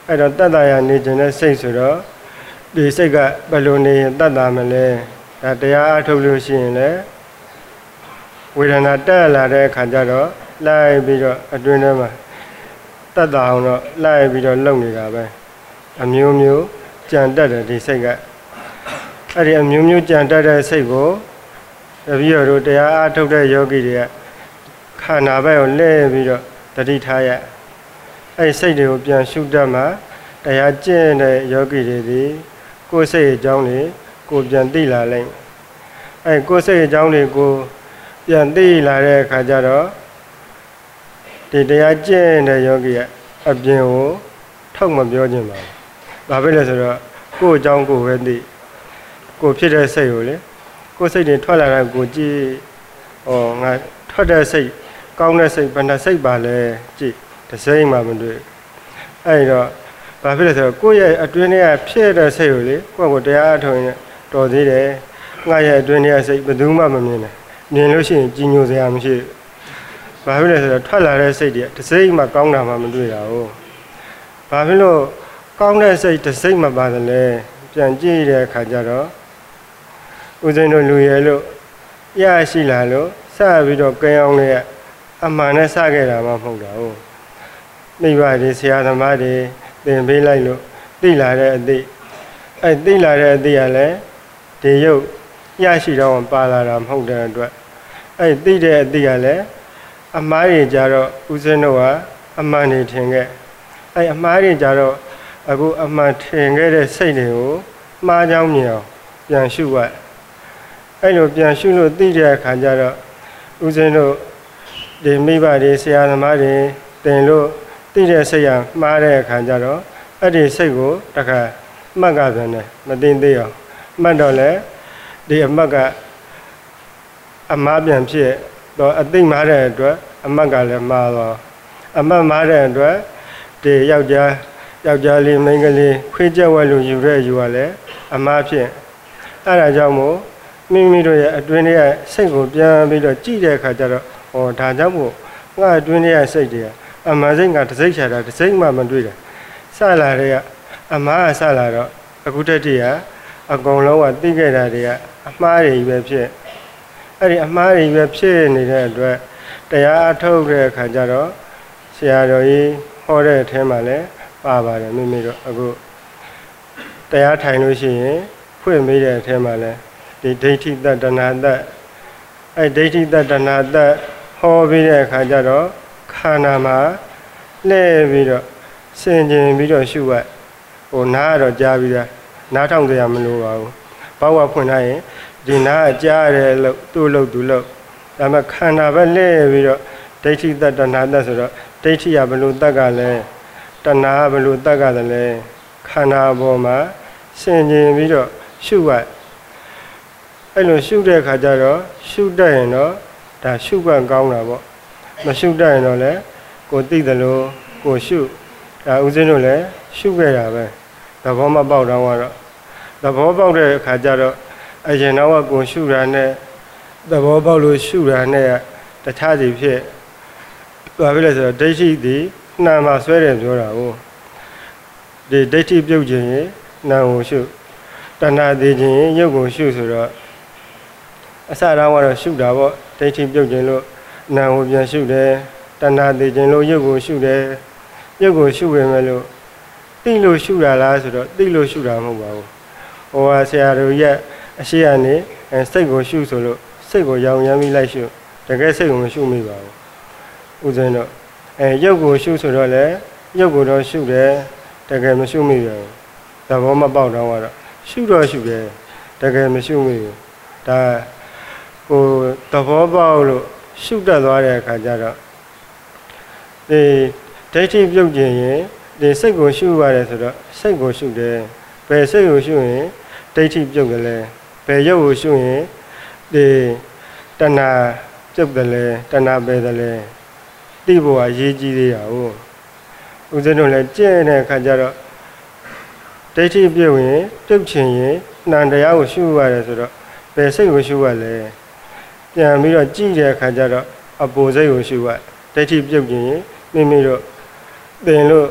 အဲ့တော့တတ်တာရနေခြင်းနဲ့စိတ်ဆိုတော့ဒီစိတ်ကဘယ်လိုနေရင်တတ်တာမလဲဒါတရားအထုတ်လို့ရှိရင်လည်းဝေဒနာတက်လာတဲ့အခါကျတော့လိုက်ပြီးတော့အတွင်းထဲမှာတတ်တာအောင်တော့လိုက်ပြီးတော့လုံနေတာပဲအမျိုးမျိုးကြံတက်တယ်ဒီစိတ်ကအဲ့ဒီအမျိုးမျိုးကြံတက်တဲ့စိတ်ကိုတပည့်တော်တို့တရားအထုတ်တဲ့ယောဂီတွေကခန္ဓာဘက်ကိုလဲပြီးတော့တတိထားရအဲ့စိတ်တွေကိုပြန်ရှုတတ်မှတရားကျင့်တဲ့ယောဂီတွေဒီကိုယ်စိတ်အကြောင်းတွေကိုပြန်သိလာလိမ့်မယ်အဲ့ကိုယ်စိတ်အကြောင်းတွေကိုပြန်သိလာတဲ့အခါကျတော့ဒီတရားကျင့်တဲ့ယောဂီကအပြင်ကိုထုတ်မပြောခြင်းပါဘူး။ဘာဖြစ်လဲဆိုတော့ကိုယ်အကြောင်းကိုပဲသိကိုဖြစ်တဲ့စိတ်ကိုလေကိုယ်စိတ်တွေထွက်လာတာကိုကြည့်ငါထွက်တဲ့စိတ်ကောင်းတဲ့စိတ်ဘယ်နှစိတ်ပါလဲကြည့်တစ်စိတ်မှမတွေ့အဲ့တော့ဘာဖြစ်လဲဆိုတော့ကိုယ့်ရဲ့အတွင်းထဲကဖြစ်တဲ့စိတ်ကိုလေကိုယ့်ကိုတရားအထုတ်ရင်တော်သေးတယ်ငါရဲ့အတွင်းထဲကစိတ်ဘယ်သူမှမမြင်နဲ့မြင်လို့ရှိရင်ကြီးညိုစရာမရှိဘူးဘာဖြစ်လဲဆိုတော့ထွက်လာတဲ့စိတ်တွေတစ်စိတ်မှကောင်းတာမှမတွေ့တာဟုတ်ဘာဖြစ်လို့ကောင်းတဲ့စိတ်တစ်စိတ်မှပါတယ်လဲပြန်ကြည့်တဲ့အခါကျတော့ဦးဇင်းတို့လူရဲလို့ရရှိလာလို့စပြီးတော့ကဲအောင်လေးကအမှန်နဲ့စခဲ့တာမှမဟုတ်တာဟုတ်မိဘတွေဆရာသမားတွေသင်ပေးလိုက်လို့သိလာတဲ့အသိအဲ့သိလာတဲ့အသိကလည်းဒီရုပ်ရရှိတော့ပါလာတာမဟုတ်တဲ့အတွက်အဲ့သိတဲ့အသိကလည်းအမှားတွေကြတော့ဦးဇင်းတို့ကအမှန်တွေထင်ခဲ့အဲ့အမှားတွေကြတော့အခုအမှန်ထင်ခဲ့တဲ့စိတ်တွေကိုမှားကြောင်းမြင်အောင်ပြန်ရှုရအဲ့လိုပြန်ရှုလို့သိတဲ့အခါကျတော့ဦးဇင်းတို့ဒီမိဘတွေဆရာသမားတွေသင်လို့သိတဲ့စိတ်ရမှားတဲ့အခါကျတော့အဲ့ဒီစိတ်ကိုတခါမှတ်ကပြန်တယ်မသိသေးအောင်မှတ်တော့လေဒီအမှတ်ကအမှားပြန်ဖြစ်တော့အသိမှားတဲ့အတွက်အမှတ်ကလည်းမှားတော့အမှတ်မှားတဲ့အတွက်ဒီယောက်ျားလေးမိန်းကလေးခွေးကြက်ဝက်လို့ယူတဲ့ယူကလည်းအမှားဖြစ်အဲ့ဒါကြောင့်မို့မိမိတို့ရဲ့အတွင်းထဲကစိတ်ကိုပြန်ပြီးတော့ကြည့်တဲ့အခါကျတော့ဒါကြောင့်မို့ငါအတွင်းထဲကစိတ်တွေအမှန်စိတ်ကတစ်စိတ်ချတာတစ်စိတ်မှမတွေ့တာစလာတဲ့ကအမှားစလာတော့အခုတည်းကအကုန်လုံးကသိခဲ့တာတွေကအမှားတွေပဲဖြစ်အဲ့ဒီအမှားတွေပဲဖြစ်နေတဲ့အတွက်တရားအထုတ်တဲ့အခါကျတော့ဆရာတော်ကြီးဟောတဲ့အထဲမှာလည်းပါပါတယ်မိမိတို့အခုတရားထိုင်လို့ရှိရင်ဖွင့်မိတဲ့အထဲမှာလည်းဒီဒိဋ္ဌိတတဏှာတအဲ့ဒိဋ္ဌိတတဏှာတဟောပြီးတဲ့အခါကျတော့ခန္ဓာမှာလှည့်ပြီးတော့ဆင်ခြင်ပြီးတော့ရှုနားတော့ကြားပြီးသားနားထောင်ကြရမလို့ပါဘူးဘောက်ဖွင့်ထားရင်ဒီနားကြားတယ်လို့သူ့လို့သူလို့ဒါမှခန္ဓာပဲလှည့်ပြီးတော့ဒိဋ္ဌိတတဏှာတဆိုတော့ဒိဋ္ဌိကဘလို့တတ်ကလဲတဏှာဘလို့တတ်ကလည်းခန္ဓာပေါ်မှာဆင်ခြင်ပြီးတော့ရှုအဲ့လိုရှုတဲ့အခါကျတော့ရှုတတ်ရင်တော့ဒါရှုကောင်းတာပေါ့မရှုတတ်ရင်တော့လည်းကိုသိတယ်လို့ကိုရှုဒါဦးဇင်းတို့လည်းရှုခဲ့တာပဲသဘောမပေါက်တော့သဘောပေါက်တဲ့အခါကျတော့အရင်တော့ကိုရှုတာနဲ့သဘောပေါက်လို့ရှုတာနဲ့တခြားစီဖြစ်ဘာဖြစ်လဲဆိုတော့ဒိဋ္ဌိဒီနာမှာဆွဲတယ်ပြောတာကိုဒီဒိဋ္ဌိပြုတ်ခြင်းရင်နာကိုရှုတဏှာသေးခြင်းရင်ရုပ်ကိုရှုဆိုတော့အစတော့ကတော့ရှုတာပေါ့ဒိဋ္ဌိပြုတ်ခြင်းလို့နာကိုပြန်ရှုတယ်တဏှာသေးခြင်းလို့ရုပ်ကိုရှုတယ်ရုပ်ကိုရှုပေမဲ့လို့သိလို့ရှုတာလားဆိုတော့သိလို့ရှုတာမဟုတ်ပါဘူးဟိုဆရာတို့ရဲ့အရှိကနေစိတ်ကိုရှုဆိုလို့စိတ်ကိုရောင်ရမ်းပြီးလိုက်ရှုတကယ်စိတ်ကိုမရှုမိပါဘူးဦးဇင်းတို့ရုပ်ကိုရှုဆိုတော့လေရုပ်ကိုတော့ရှုတယ်တကယ်မရှုမိဘူးသဘောမပေါက်တော့ရှုတော့ရှုတယ်တကယ်မရှုမိဘူးဒါကိုသဘောပေါက်လို့ရှုတတ်သွားတဲ့အခါကျတော့ဒီဒိဋ္ဌိပြုတ်ခြင်းရင်ဒီစိတ်ကိုရှုရတယ်ဆိုတော့စိတ်ကိုရှုတယ်ဘယ်စိတ်ကိုရှုရင်ဒိဋ္ဌိပြုတ်တယ်လဲဘယ်ရုပ်ကိုရှုရင်ဒီတဏှာပြုတ်တယ်လဲတဏှာပဲတယ်လဲသိဖို့အရေးကြီးသေးတာဟုတ်ဦးဇင်းတို့လည်းကျင့်တဲ့အခါကျတော့ဒိဋ္ဌိပြုတ်ရင်ပြုတ်ခြင်းရင်နှံတရားကိုရှုရတယ်ဆိုတော့ဘယ်စိတ်ကိုရှုရလဲပြန်ပြီးတော့ကြည့်တဲ့အခါကျတော့အပူစိတ်ကိုရှုရဒိဋ္ဌိပြုတ်ခြင်းရင်မိမိတို့သင်လို့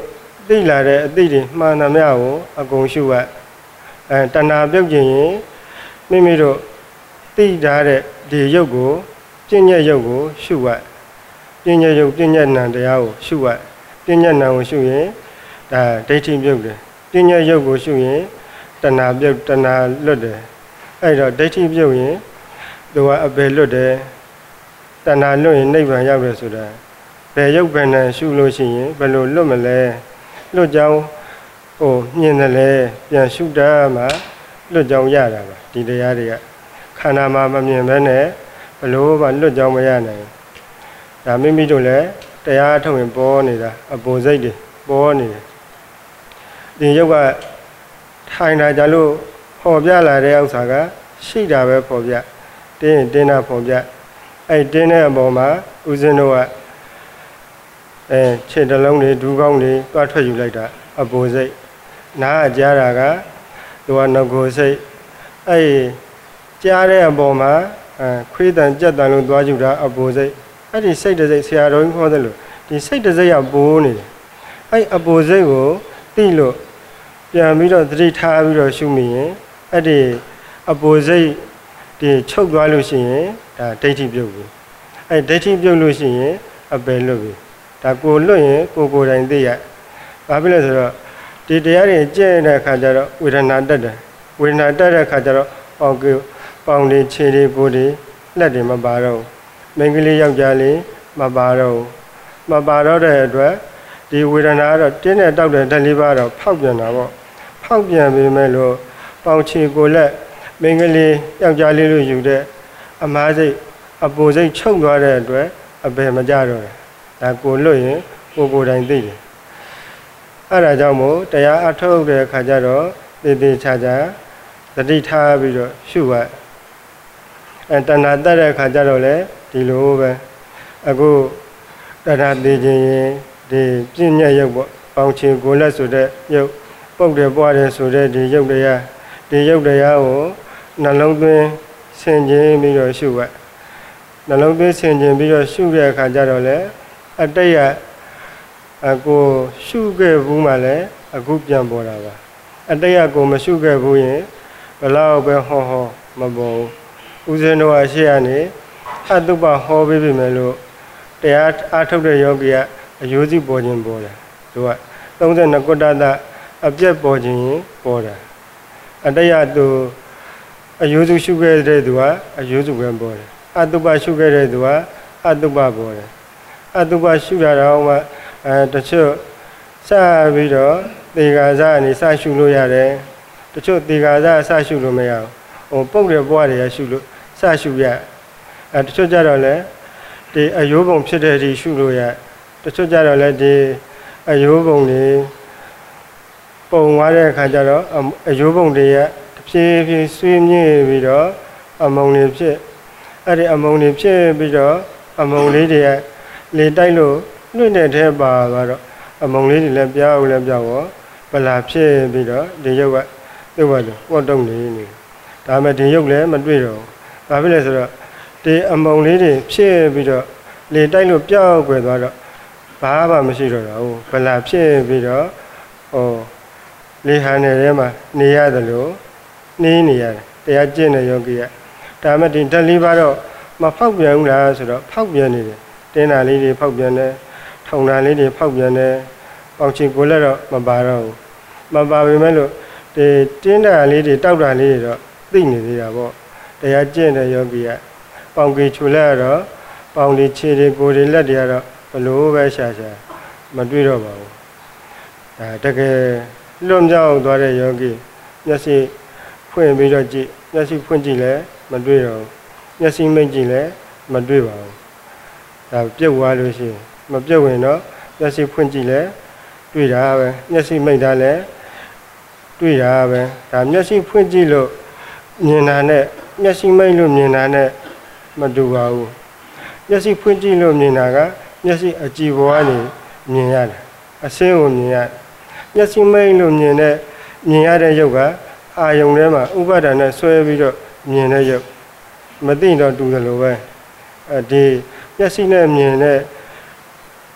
သိလာတဲ့အသိတွေမှန်သမျှကိုအကုန်ရှုရတဏှာပြုတ်ခြင်းရင်မိမိတို့သိထားတဲ့ဒီရုပ်ကိုပြဉ္ညက်ရုပ်ကိုရှုရပြဉ္ညက်ရုပ်ပြဉ္ညက်နံတရားကိုရှုရပြဉ္ညက်နံကိုရှုရင်ဒါဒိဋ္ဌိပြုတ်တယ်ပြဉ္ညက်ရုပ်ကိုရှုရင်တဏှာပြုတ်တဏှာလွတ်တယ်အဲ့တော့ဒိဋ္ဌိပြုတ်ရင်သူကအပေလွတ်တယ်တဏှာလွတ်ရင်နိဗ္ဗာန်ရောက်တယ်ဆိုတာဘယ်ရုပ်ဘယ်နဲ့ရှုလို့ရှိရင်ဘယ်လိုလွတ်မလဲလွတ်ကြောင်းမြင်တယ်လေပြန်ရှုတာမှလွတ်ကြောင်းရတာပါဒီတရားတွေကခန္ဓာမှာမမြင်ဘဲနဲ့ဘလို့မှလွတ်ကြောင်းမရနိုင်ဒါမိမိတို့လည်းတရားထုတ်ရင်ပေါ်နေတာအပေါ်စိတ်တွေပေါ်နေတယ်ဒီရုပ်ကထိုင်တာကြလို့ပေါ်ပြလာတဲ့ဥစ္စာကရှိတာပဲပေါ်ပြတင်းရင်တင်းတာပေါ်ပြအဲ့တင်းတဲ့အပေါ်မှာဦးဇင်းတို့ကခြေတလုံးတွေဒူးကောင်းတွေတွားထွက်ယူလိုက်တာအပေါ်စိတ်နားကြားတာကသူကငကိုစိတ်အဲ့ကြားတဲ့အပေါ်မှာခွေးတန်ကြက်တန်လို့တွားယူတာအပေါ်စိတ်အဲ့ဒီစိတ်တစ်စိတ်ဆရာတော်ကြီးခေါ်တယ်လို့ဒီစိတ်တစ်စိတ်ကပိုးနေတယ်အဲ့အပေါ်စိတ်ကိုသိလို့ပြန်ပြီးတော့သတိထားပြီးတော့ရှုမိရင်အဲ့ဒီအပေါ်စိတ်ဒီချုပ်သွားလို့ရှိရင်ဒါဒိဋ္ဌိပြုတ်ပြီအဲ့ဒိဋ္ဌိပြုတ်လို့ရှိရင်အပယ်လွတ်ပြီဒါကိုလွတ်ရင်ကိုယ်တိုင်သိရဘာဖြစ်လဲဆိုတော့ဒီတရားတွေကျင့်တဲ့အခါကျတော့ဝေဒနာတက်တယ်ဝေဒနာတက်တဲ့အခါကျတော့ပေါင်တွေခြေတွေကိုယ်တွေလက်တွေမပါတော့မိန်းကလေးယောက်ျားလေးမပါတော့တဲ့အတွက်ဒီဝေဒနာကတော့တင်းနဲ့တောက်တဲ့ဓာတ်လေးပါတော့ဖောက်ပြန်တာပေါ့ဖောက်ပြန်ပေမဲ့လို့ပေါင်ခြေကိုယ်လက်မိန်းကလေးယောက်ျားလေးလို့ယူတဲ့အမားစိတ်အပူစိတ်ချုပ်သွားတဲ့အတွက်အပယ်မကြတော့တယ်ဒါကိုလွတ်ရင်ကိုယ်တိုင်သိတယ်အဲ့ဒါကြောင့်မို့တရားအထုတ်တဲ့အခါကျတော့သေသေးချာချာသတိထားပြီးတော့ရှုရတဏှာတက်တဲ့အခါကျတော့လေဒီလိုပဲအခုတဏှာသိခြင်းရင်ဒီပြဉ္ညက်ရုပ်ပေါ့ပေါင်ချင်ကိုလက်ဆိုတဲ့ရုပ်ပုတ်တယ်ပွားတယ်ဆိုတဲ့ဒီရုပ်တရားကိုနှလုံးသွင်းဆင်ခြင်ပြီးတော့ရှုရနှလုံးသွင်းဆင်ခြင်ပြီးတော့ရှုတဲ့အခါကျတော့လေအတိတ်ကအကိုရှုခဲ့ဘူးမှလည်းအခုပြန်ပေါ်တာပါအတိတ်ကကိုမရှုခဲ့ဘူးရင်ဘလောက်ပဲဟောမပေါ်ဘူးဦးဇင်းတို့အရှိကနေအတုပ္ပဟောပေးပြီမယ်လို့တရားအားထုတ်တဲ့ယောဂီကအယိုးစီပေါ်ခြင်းပေါ်တယ်သူက32ကုဋ္ဌတအပြက်ပေါ်ခြင်းပေါ်တယ်အတိတ်ကသူအယိုးစုရှုခဲ့တဲ့သူကအယိုးစုပဲပေါ်တယ်အတုပ္ပရှုခဲ့တဲ့သူကအတုပ္ပပေါ်တယ်အတုပ္ပရှုရတာမှတချို့စပြီးတော့သေကာစအနေစရှုလို့ရတယ်တချို့သေကာစစရှုလို့မရဘူးပုတ်တဲ့ဘွားတွေကရှုလို့စရှုရတချို့ကြတော့လည်းဒီအယိုးပုံဖြစ်တဲ့အထိရှုလို့ရတချို့ကြတော့လည်းဒီအယိုးပုံတွေပုံသွားတဲ့အခါကျတော့အယိုးပုံတွေတဖြည်းဖြည်းဆွေးမြေ့ပြီးတော့အမုံတွေဖြစ်အဲ့ဒီအမုံတွေဖြစ်ပြီးတော့အမုံလေးတွေကလေတိုက်လို့လွင့်တဲ့ထဲပါတော့အမုံလေးတွေလည်းပြောင်းရောဗလာဖြစ်ပြီးတော့ဒီရုပ်ကသူ့ဘာလို့ပွတ်တုံနေဒါမှဒီရုပ်လည်းမတွေ့တော့ဘာဖြစ်လဲဆိုတော့ဒီအမုံလေးတွေဖြစ်ပြီးတော့လေတိုက်လို့ပြောင်းကွယ်သွားတော့ဘာမှမရှိတော့ဘူးဗလာဖြစ်ပြီးတော့လေဟာနယ်ထဲမှာနေရတယ်လို့နေရတယ်တရားကျင့်တဲ့ယောဂီကဒါမှဒီဓာတ်လေးပါတော့မဖောက်ပြန်ဘူးလားဆိုတော့ဖောက်ပြန်နေတယ်တင်းတာလေးတွေဖောက်ပြန်တယ်ထောင်တာလေးတွေဖောက်ပြန်တယ်ပေါင်ချင်ကိုလည်းတော့မပါတော့ဘူးမပါပေမဲ့လို့ဒီတင်းတာလေးတွေတောက်တာလေးတွေတော့သိနေသေးတာပေါ့တရားကျင့်တဲ့ယောဂီကပေါင်ကြီးချူလိုက်တော့ပေါင်လေးခြေတွေကိုယ်တွေလက်တွေကတော့ဘလို့ပဲရှာမတွေ့တော့ပါဘူးဒါတကယ်လွတ်မြောက်သွားတဲ့ယောဂီမျက်စိဖွင့်ပြီးတော့ကြည့်မျက်စိဖွင့်ကြည့်လဲမတွေ့တော့ဘူးမျက်စိမိတ်ကြည့်လဲမတွေ့ပါဘူးဒါပြုတ်သွားလို့ရှိရင်မပြုတ်ရင်တော့မျက်စိဖွင့်ကြည့်လဲတွေ့တာပဲမျက်စိမိတ်တာလဲတွေ့တာပဲဒါမျက်စိဖွင့်ကြည့်လို့မြင်တာနဲ့မျက်စိမိတ်လို့မြင်တာနဲ့မတူပါဘူးမျက်စိဖွင့်ကြည့်လို့မြင်တာကမျက်စိအကြည့်ဘဝကနေမြင်ရတယ်အစင်းကိုမြင်ရမျက်စိမိတ်လို့မြင်ရတဲ့ရုပ်ကအာယုံထဲမှာဥပါဒဏ်နဲ့ဆွဲပြီးတော့မြင်တဲ့ရုပ်မသိတော့တူတယ်လို့ပဲဒီမျက်စိနဲ့မြင်တဲ့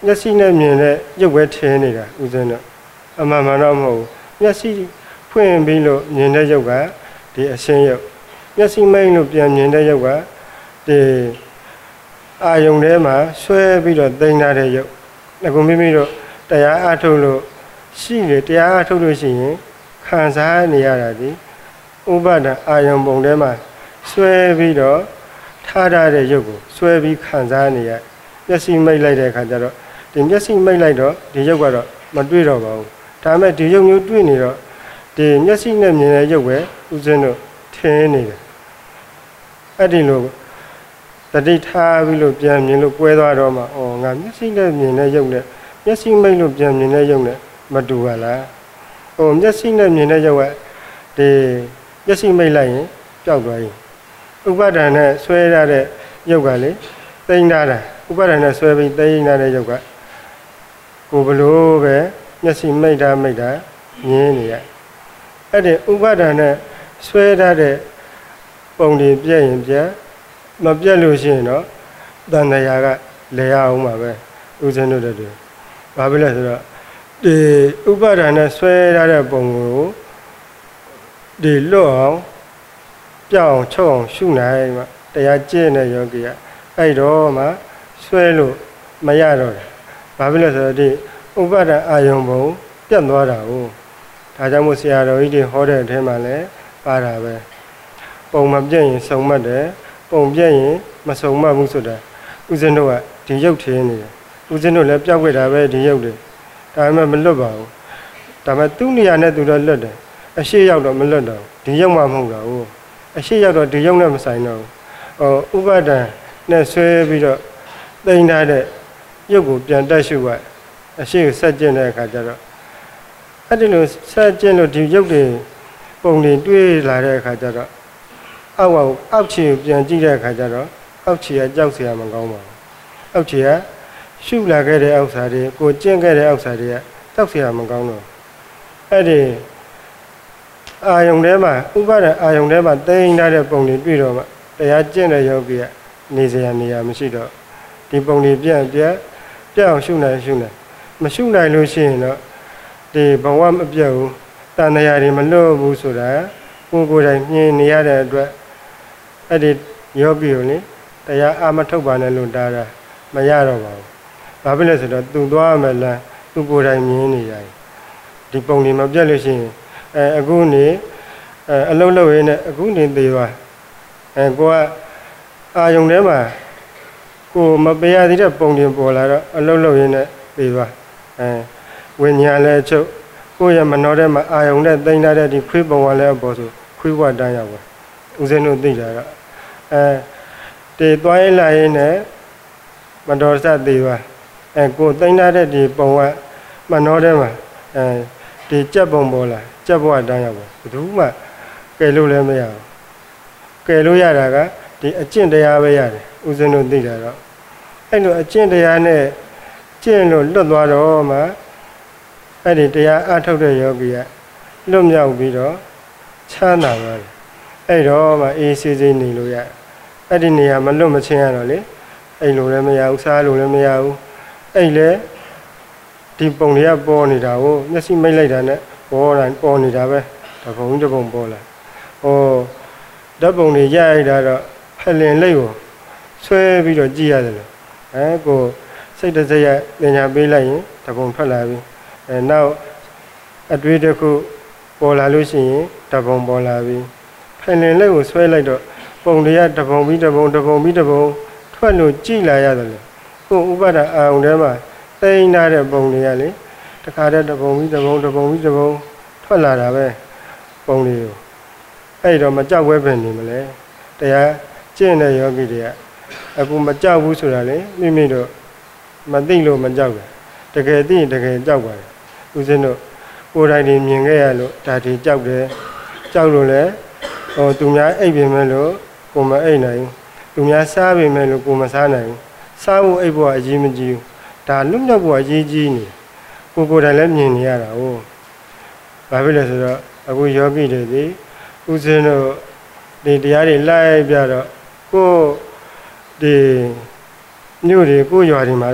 မျက်စိနဲ့မြင်တဲ့ရုပ်ပဲထင်းနေတာဦးဇင်းတို့အမှန်မှန်တော့မဟုတ်ဘူးမျက်စိဖွင့်ပြီးလို့မြင်တဲ့ရုပ်ကဒီအရှင်းရုပ်မျက်စိမိတ်လို့ပြန်မြင်တဲ့ရုပ်ကဒီအာယုံထဲမှာဆွဲပြီးတော့သိမ်းထားတဲ့ရုပ်အခုမိမိတို့တရားအထုတ်လို့ရှိတယ်တရားအထုတ်လို့ရှိရင်ခံစားနေရတာဒီဥပါဒအာယုံပုံထဲမှာဆွဲပြီးတော့ထားတဲ့ရုပ်ကိုဆွဲပြီးခံစားနေရမျက်စိမိတ်လိုက်တဲ့အခါကျတော့ဒီမျက်စိမိတ်လိုက်တော့ဒီရုပ်ကတော့မတွေ့တော့ပါဘူးဒါပေမဲ့ဒီရုပ်မျိုးတွေ့နေတော့ဒီမျက်စိနဲ့မြင်တဲ့ရုပ်ပဲဦးဇင်းတို့ထင်းနေတယ်အဲ့ဒီလိုတတိထားပြီးလို့ပြန်မြင်လို့ကွဲသွားတော့မှဩငါမျက်စိနဲ့မြင်တဲ့ရုပ်နဲ့မျက်စိမိတ်လို့ပြန်မြင်တဲ့ရုပ်နဲ့မတူပါလားဟိုမျက်စိနဲ့မြင်တဲ့ရုပ်ကဒီမျက်စိမိတ်လိုက်ရင်ပျောက်သွားရင်ဥပါဒဏ်နဲ့ဆွဲရတဲ့ရုပ်ကလေသိမ်းထားတာဥပါဒဏ်နဲ့ဆွဲပြီးသိမ်းထားတဲ့ရုပ်ကကိုဘလို့ပဲမျက်စိမိတ်တာမြင်နေရအဲ့ဒီဥပါဒဏ်နဲ့ဆွဲထားတဲ့ပုံတွေပြည့်ရင်ပြည့်မပြတ်လို့ရှိရင်တော့တန်တရားကလဲရအောင်ပါပဲဦးဇင်းတို့တို့ဘာဖြစ်လဲဆိုတော့ဒီဥပါဒဏ်နဲ့ဆွဲထားတဲ့ပုံကိုဒီလွတ်အောင်ပြောင်းချုပ်အောင်ရှုနိုင်မှတရားကျင့်တဲ့ယောဂီကအဲ့တော့မှဆွဲလို့မရတော့တယ်ဘာဖြစ်လဲဆိုတော့ဒီဥပါဒအာယုံပုံပြတ်သွားတာကိုဒါကြောင့်မို့ဆရာတော်ကြီးတွေဟောတဲ့အထဲမှာလည်းပါတာပဲပုံမပြတ်ရင်စုံမှတ်တယ်ပုံပြတ်ရင်မစုံမှတ်ဘူးဆိုတာဦးဇင်းတို့ကဒီရုပ်ထင်းနေတယ်ဦးဇင်းတို့လည်းပြောက်ွက်တာပဲဒီရုပ်တွေဒါပေမဲ့မလွတ်ပါဘူးဒါပေမဲ့သူ့နေရာနဲ့သူတော့လွတ်တယ်အရှိရောက်တော့မလွတ်တော့ဒီရုပ်မှမဟုတ်တော့ဘူးအရှိရောက်တော့ဒီရုပ်နဲ့မဆိုင်တော့ဘူးဥပါဒံနဲ့ဆွဲပြီးတော့သိမ်းထားတဲ့ရုပ်ကိုပြန်တက်ရှုရအရှိကိုဆက်ကျင့်တဲ့အခါကျတော့အဲ့ဒီလိုဆက်ကျင့်လို့ဒီရုပ်တွေပုံတွေတွေးလာတဲ့အခါကျတော့အောက်ခြေပြန်ကြည့်တဲ့အခါကျတော့အောက်ခြေကကြောက်စရာမကောင်းပါဘူးအောက်ခြေကရှုလာခဲ့တဲ့အောက်စာတွေကိုကျင့်ခဲ့တဲ့အောက်စာတွေကကြောက်စရာမကောင်းတော့အဲ့ဒီအာယုံထဲမှာဥပါဒအာယုံထဲမှာတိမ်ထားတဲ့ပုံတွေတွေ့တော့မှတရားကျင့်တဲ့ယောဂီကနေစရာနေရာမရှိတော့ဒီပုံတွေပြအောင်ရှုနိုင်မရှုနိုင်လို့ရှိရင်တော့ဒီဘဝမပြတ်ဘူးတဏှာတွေမလွတ်ဘူးဆိုတာကိုယ်တိုင်မြင်နေရတဲ့အတွက်အဲ့ဒီယောဂီကိုလေတရားအာမထုတ်ပါနဲ့လို့တားတာမရတော့ပါဘူးဘာဖြစ်လဲဆိုတော့သူသွားမယ်လားသူကိုယ်တိုင်မြင်နေရတယ်ဒီပုံတွေမပြတ်လို့ရှိရင်အခုနေအလုံးလုံးရင်းနဲ့အခုနေသေးသွားကိုကအာယုံထဲမှာကိုမပေးရသေးတဲ့ပုံတွေပေါ်လာတော့အလုံးလုံးရင်းနဲ့သေးသွားဝိညာဉ်လည်းချုပ်ကိုရမနှောထဲမှာအာယုံနဲ့သိမ့်ထားတဲ့ဒီခွေးပုံကလည်းအပေါ်ဆိုခွေးဘဝတန်းရောက်ပါဦးဇင်းတို့သိကြတော့တေသွားရင်လာရင်နဲ့မတော်စသေးသွားကိုသိမ့်ထားတဲ့ဒီပုံကမနှောထဲမှာဒီကြက်ပုံပေါ်လာကြက်ဘဝတန်းရောက်ပါဘယ်သူမှကယ်လို့လည်းမရဘူးကယ်လို့ရတာကဒီအကျင့်တရားပဲရတယ်ဦးဇင်းတို့သိတာတော့အဲ့လိုအကျင့်တရားနဲ့ကျင့်လို့လွတ်သွားတော့မှအဲ့ဒီတရားအထုတ်တဲ့ယောဂီကလွတ်မြောက်ပြီးတော့ချမ်းသာသွားတယ်အဲ့တော့မှအေးဆေးဆေးနေလို့ရအဲ့ဒီနေရာမလွတ်မချင်းရတော့လေအဲ့လိုလည်းမရဘူးစားလို့လည်းမရဘူးအဲ့လေဒီပုံတွေကပေါ်နေတာကိုမျက်စိမိတ်လိုက်တာနဲ့ပေါ်နေတာပဲတပုံတစ်ပုံပေါ်လာဓာတ်ပုံတွေရိုက်တာတော့ဖလင်လိတ်ကိုဆွဲပြီးတော့ကြည့်ရတယ်လို့ကိုစိတ်တစိတ်ရပညာပေးလိုက်ရင်တပုံထွက်လာပြီနောက်အတွေ့တစ်ခုပေါ်လာလို့ရှိရင်တပုံပေါ်လာပြီဖလင်လိတ်ကိုဆွဲလိုက်တော့ပုံတွေကတပုံပြီးတပုံထွက်လို့ကြည့်လာရတယ်လို့ကိုဥပါဒအာရုံထဲမှာသိမ်းထားတဲ့ပုံတွေကလေတခါတည်းတပုံပြီးတပုံထွက်လာတာပဲပုံတွေကိုအဲ့တော့မကြောက်ဝဲပင်နေမလဲတရားကျင့်တဲ့ယောဂီတွေကအခုမကြောက်ဘူးဆိုတာလေမိမိတို့မသိလို့မကြောက်တယ်တကယ်သိရင်တကယ်ကြောက်ပါတယ်ဦးဇင်းတို့ကိုယ်တိုင်မြင်ခဲ့ရလို့ဒါဒီကြောက်တယ်ကြောက်လို့လဲသူများအိပ်ပြင်မဲ့လို့ကိုမအိပ်နိုင်ဘူးသူများစားပြင်မဲ့လို့ကိုမစားနိုင်ဘူးစားဖို့အိပ်ဖို့အရေးမကြီးဘူးဒါလွတ်မြောက်ဖို့အရေးကြီးနေကိုယ်တိုင်လည်းမြင်နေရတာဟုတ်ဘာဖြစ်လဲဆိုတော့အခုယောဂီတွေဒီဦးဇင်းတို့ဒီတရားတွေလိုက်ပြတော့ကိုဒီမြို့တွေကိုရွာတွေမှာတော့ဘာ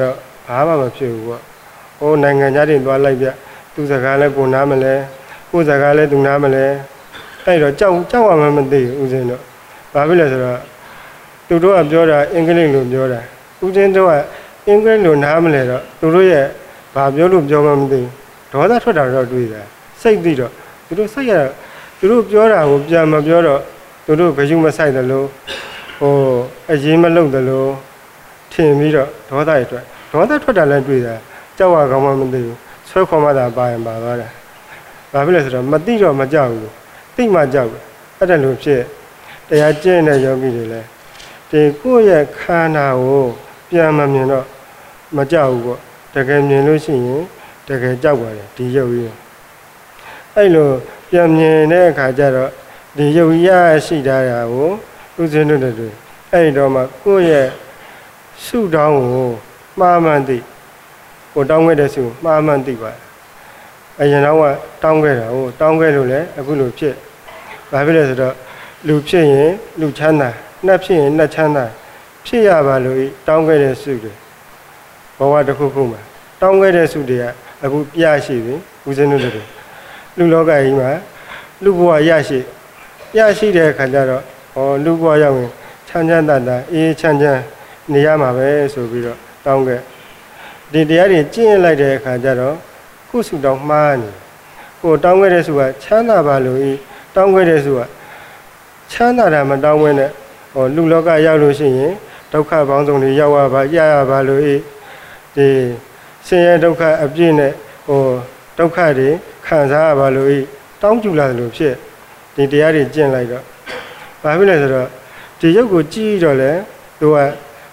ဘာမှမဖြစ်ဘူးပေါ့ဟိုနိုင်ငံသားတွေသွားလိုက်ပြသူစကားလဲကိုနားမလဲကိုစကားလဲသူနားမလဲအဲ့တော့ကြောက်ရမှမသိဘူးဦးဇင်းတို့ဘာဖြစ်လဲဆိုတော့သူတို့ကပြောတာအင်္ဂလိပ်လိုပြောတာဦးဇင်းတို့ကအင်္ဂလိပ်လိုနားမလဲတော့သူတို့ရဲ့ဘာပြောလို့ပြောမှမသိဘူးဒေါသထွက်တာတော့တွေ့တာစိတ်သိတော့သူတို့စိတ်ရသူတို့ပြောတာကိုပြန်မပြောတော့သူတို့ဂယုမဆိုင်တယ်လို့ဟိုအရင်မလုပ်တယ်လို့ထင်ပြီးတော့ဒေါသရထွက်ဒေါသထွက်တာလည်းတွေ့တာကြောက်ရကောင်းမှမသိဘူးဆွဲခေါ်မှသာပါရင်ပါသွားတာဘာဖြစ်လဲဆိုတော့မသိတော့မကြောက်ဘူးသိမှကြောက်တယ်အဲ့ဒါလို့ဖြစ်တရားကျင့်တဲ့ယောဂီတွေလည်းဒီကိုယ့်ရဲ့ခန္ဓာကိုပြန်မမြင်တော့မကြောက်ဘူးပေါ့တကယ်မြင်လို့ရှိရင်တကယ်ကြောက်ပါတယ်ဒီယုတ်ကြီးအဲ့လိုပြန်မြင်တဲ့အခါကျတော့ဒီယုတ်ကြီးရရှိတာကိုဥစဉ်တို့တွေအဲ့တော့မှကိုယ့်ရဲ့ဆုတောင်းကိုမှားမှန်သိကိုတောင်းခဲ့တဲ့ဆုမှားမှန်သိပါအရင်တော့ကတောင်းခဲ့တာဟိုတောင်းခဲ့လို့လည်းအခုလိုဖြစ်ဘာဖြစ်လဲဆိုတော့လူဖြစ်ရင်လူချမ်းသာနှက်ဖြစ်ရင်နှက်ချမ်းသာဖြစ်ရပါလို့တောင်းခဲ့တဲ့ဆုတွေဘဝတစ်ခုခုမှာတောင်းခဲ့တဲ့ဆုတွေကအခုပြရှိပြီဦးဇင်းတို့တွေလူလောကကြီးမှာလူဘဝရရှိတဲ့အခါကျတော့လူဘဝရောက်ရင်ချမ်းချမ်းသာသာအေးချမ်းချမ်းနေရမှာပဲဆိုပြီးတော့တောင်းခဲ့ဒီတရားတွေကျင့်လိုက်တဲ့အခါကျတော့ခုဆုတောင်းမှားနေကိုတောင်းခဲ့တဲ့ဆုကချမ်းသာပါလို့တောင်းခဲ့တဲ့ဆုကချမ်းသာတာမတောင်းဘဲနဲ့လူလောကရောက်လို့ရှိရင်ဒုက္ခပေါင်းစုံတွေရောက်ရပါလို့ဒီဆင်းရဲဒုက္ခအပြည့်နဲ့ဒုက္ခတွေခံစားရပါလို့တောင်းကြလာတယ်လို့ဖြစ်ဒီတရားတွေကျင့်လိုက်တော့ဘာဖြစ်လဲဆိုတော့ဒီရုပ်ကိုကြည့်တော့လေသူက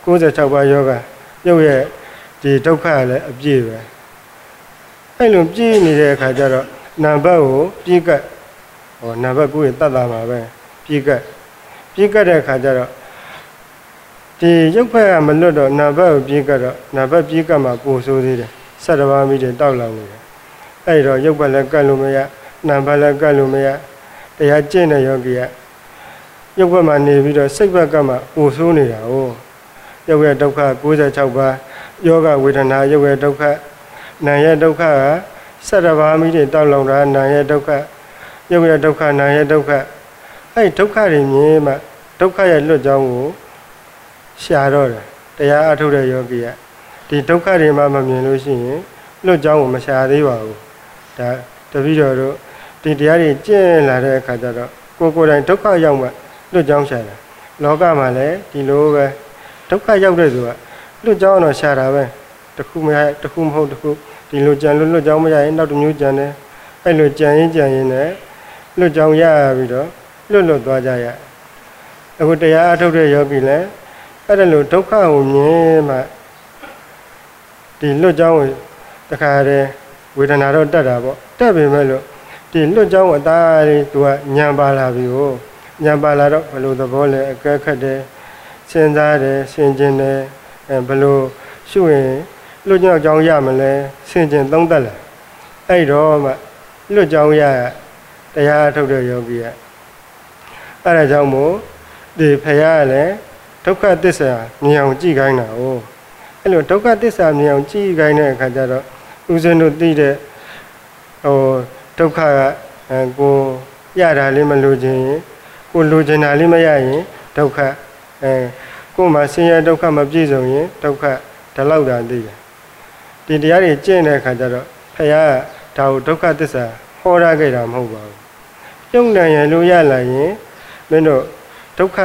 96ပါးယောဂရုပ်ရဲ့ဒီဒုက္ခလည်းအပြည့်ပဲအဲ့လိုပြည့်နေတဲ့အခါကျတော့နံပါတ်ကိုပြည့်ကတ်နံပါတ်9ရင်တတ်တာမှာပဲပြည့်ကတ်တဲ့အခါကျတော့ဒီရုပ်ဖက်ကမလွတ်တော့နံပါတ်ကိုပြည့်ကတ်တော့နံပါတ်ပြည့်ကတ်မှာပို့ဆိုးသေးတယ်17ပါးမိတယ်တောက်လောင်နေတယ်အဲ့တော့ရုပ်ဖက်လည်းကတ်လို့မရနံပါတ်လည်းကတ်လို့မရတရားကျင့်တဲ့ယောဂီကရုပ်ဖက်မှာနေပြီးတော့စိတ်ဖက်ကမှပို့ဆိုးနေတာ哦ရုပ်ရဲ့ဒုက္ခ96ပါးယောဂဝေဒနာရုပ်ရဲ့ဒုက္ခနာရဲ့ဒုက္ခက17ပါးမိတယ်တောက်လောင်တာနာရဲ့ဒုက္ခရုပ်ရဲ့ဒုက္ခနာရဲ့ဒုက္ခအဲ့ဒုက္ခတွေမြင်မှဒုက္ခရဲ့လွတ်ကြောင်းကိုရှာတော့တယ်တရားအထုတ်တဲ့ယောဂီကဒီဒုက္ခတွေမှမမြင်လို့ရှိရင်လွတ်ကြောင်းကိုမရှာသေးပါဘူးဒါတပည့်တော်တို့ဒီတရားတွေကျင့်လာတဲ့အခါကျတော့ကိုယ်တိုင်ဒုက္ခရောက်မှလွတ်ကြောင်းရှာတာလောကမှာလည်းဒီလိုပဲဒုက္ခရောက်တဲ့ဆိုတာလွတ်ကြောင်းတော့ရှာတာပဲတခုမရတခုမဟုတ်တခုဒီလိုကြံလွတ်ကြောင်းမရရင်နောက်တစ်မျိုးကြံတယ်အဲ့လိုကြံရင်နဲ့လွတ်ကြောင်းရပြီးတော့လွတ်သွားကြရအခုတရားအထုတ်တဲ့ယောဂီလည်းအဲ့ဒါလိုဒုက္ခကိုမြင်မှဒီလွတ်ကြောင်းကိုတခါတည်းဝေဒနာတော့တက်တာပေါ့တက်ပေမဲ့လို့ဒီလွတ်ကြောင်းအသားလေးသူကညံပါလာပြီကိုညံပါလာတော့ဘယ်လိုသဘောလဲအကဲခတ်တယ်စဉ်းစားတယ်ဆင်ခြင်တယ်ဘယ်လိုရှုရင်လွတ်ကြောင်းရမလဲဆင်ခြင်သုံးသပ်လာအဲ့တော့မှလွတ်ကြောင်းရတရားအထုတ်တဲ့ယောဂီကအဲ့ဒါကြောင့်မို့ဒီဖရာကလည်းဒုက္ခသစ္စာမြင်အောင်ကြည့်ခိုင်းတာ哦အဲ့လိုဒုက္ခသစ္စာမြင်အောင်ကြည့်ခိုင်းတဲ့အခါကျတော့ဦးဇင်းတို့သိတဲ့ဒုက္ခကကိုရတာလေးမလိုချင်ရင်ကိုလိုချင်တာလေးမရရင်ဒုက္ခကိုယ်မှာဆင်းရဲဒုက္ခမပြည့်စုံရင်ဒုက္ခဒီလောက်တာသိတယ်ဒီတရားတွေကျင့်တဲ့အခါကျတော့ဖရာကဒါကိုဒုက္ခသစ္စာဟောရခဲ့တာမဟုတ်ပါဘူးပြုံးနိုင်ရလို့ရလာရင်မင်းတို့ဒုက္ခ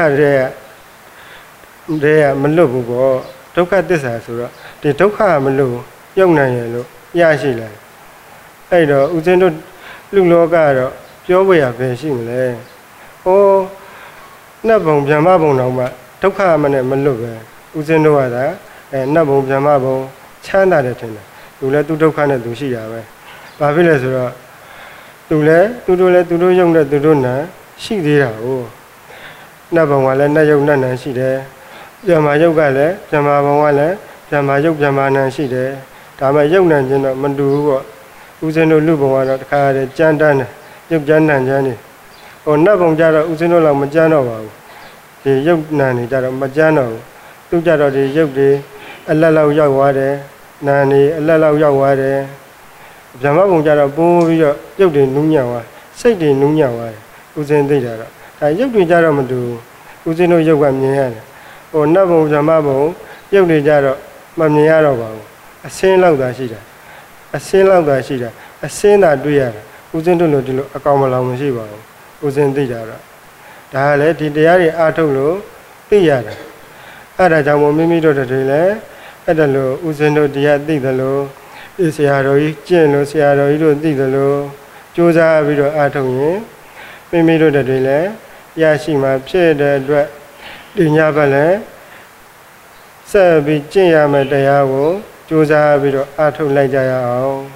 တွေကမလွတ်ဘူးပေါ့ဒုက္ခသစ္စာဆိုတော့ဒီဒုက္ခမလွတ်ပြုံးနိုင်ရလို့ရရှိလာအဲ့တော့ဦးဇင်းတို့လူလောကကတော့ပြောဝေရပဲရှိမလဲဟောနတ်ဘုံဗြဟ္မဘုံတော်မှာဒုက္ခမနဲ့မလွတ်ပဲဦးဇင်းတို့ကသာနတ်ဘုံဗြဟ္မဘုံချမ်းသာတယ်ထင်တယ်သူလည်းသူဒုက္ခနဲ့သူရှိတာပဲဘာဖြစ်လဲဆိုတော့သူလည်းသူတို့ယုံတဲ့သူတို့နာရှိသေးတာ哦နတ်ဘုံကလည်းနတ်ယုံနတ်နံရှိတယ်ဗြဟ္မာယုတ်ကလည်းဗြဟ္မာဘုံကလည်းဗြဟ္မာယုတ်ဗြဟ္မာနံရှိတယ်ဒါမှယုတ်နံချင်းတော့မတူဘူးပေါ့ဦးဇင်းတို့လူဘုံကတော့တခါတည်းကြမ်းတမ်းတယ်ယုတ်ကြမ်းနံချမ်းနေနတ်ဘုံကြတော့ဦးဇင်းတို့လောက်မကြမ်းတော့ပါဘူးဒီယုတ်နံနေကြတော့မကြမ်းတော့ဘူးသူကြတော့ဒီယုတ်တွေအလက်လောက်ရောက်သွားတယ်နာနေအလက်လောက်ရောက်သွားတယ်ဗြဟ္မဘုံကြတော့ပိုးပြီးတော့ရုပ်တွေနူးညံ့သွားစိတ်တွေနူးညံ့သွားတယ်ဦးဇင်းသိတာတော့ဒါရုပ်တွေကြတော့မတူဦးဇင်းတို့ရုပ်ကမြင်ရတယ်ဟိုနတ်ဘုံဗြဟ္မဘုံရုပ်တွေကြတော့မမြင်ရတော့ပါဘူးအစင်းလောက်သာရှိတာအစင်းလောက်သာရှိတာအစင်းသာတွေ့ရတာဦးဇင်းတို့လိုဒီလိုအကောင်မလောင်မရှိပါဘူးဦးဇင်းသိတာတော့ဒါကလည်းဒီတရားတွေအားထုတ်လို့သိရတာအဲ့ဒါကြောင့်မို့မိမိတို့တွေလည်းအဲ့ဒါလို့ဦးဇင်းတို့တရားသိတယ်လို့ဒီဆရာတော်ကြီးကျင့်လို့ဆရာတော်ကြီးတို့သိတယ်လို့ကြိုးစားပြီးတော့အားထုတ်ရင်မိမိတို့တွေလည်းရရှိမှဖြစ်တဲ့အတွက်ဒီညဘက်လည်းဆက်ပြီးကျင့်ရမယ့်တရားကိုကြိုးစားပြီးတော့အားထုတ်လိုက်ကြရအောင်